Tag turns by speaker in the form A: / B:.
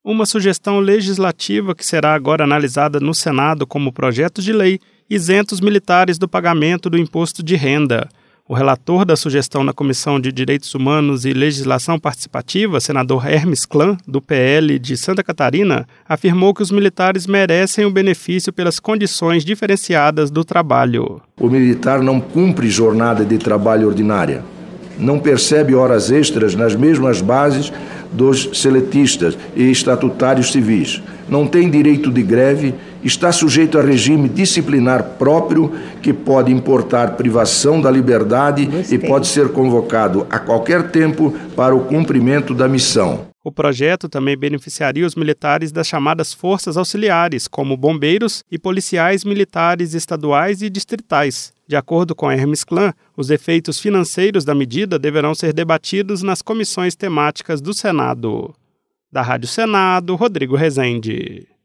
A: uma sugestão legislativa que será agora analisada no Senado como projeto de lei isenta os militares do pagamento do imposto de renda. O relator da sugestão na Comissão de Direitos Humanos e Legislação Participativa, senador Hermes Klan, do PL de Santa Catarina, afirmou que os militares merecem o benefício pelas condições diferenciadas do trabalho.
B: O militar não cumpre jornada de trabalho ordinária, não percebe horas extras nas mesmas bases dos seletistas e estatutários civis, não tem direito de greve, está sujeito a regime disciplinar próprio que pode importar privação da liberdade e pode ser convocado a qualquer tempo para o cumprimento da missão.
A: O projeto também beneficiaria os militares das chamadas forças auxiliares, como bombeiros e policiais militares estaduais e distritais. De acordo com Hermes Klan, os efeitos financeiros da medida deverão ser debatidos nas comissões temáticas do Senado. Da Rádio Senado, Rodrigo Rezende.